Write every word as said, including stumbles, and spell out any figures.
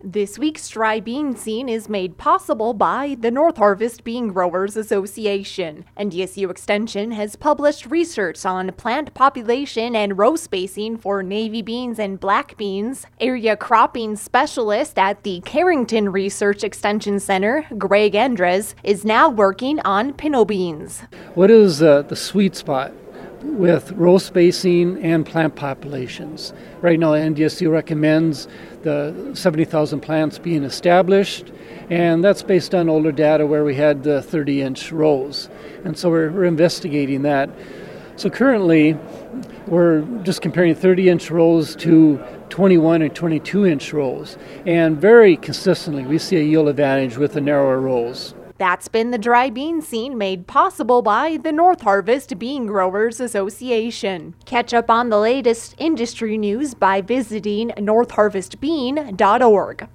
This week's dry bean scene is made possible by the North Harvest Bean Growers Association. N D S U Extension has published research on plant population and row spacing for navy beans and black beans. Area cropping specialist at the Carrington Research Extension Center, Greg Andres, is now working on pinto beans. What is uh, the sweet spot with row spacing and plant populations? Right now, N D S U recommends the seventy thousand plants being established, and that's based on older data where we had the thirty-inch rows. And so we're, we're investigating that. So currently, we're just comparing thirty-inch rows to twenty-one and twenty-two-inch rows, and very consistently we see a yield advantage with the narrower rows. That's been the dry bean scene made possible by the North Harvest Bean Growers Association. Catch up on the latest industry news by visiting north harvest bean dot org.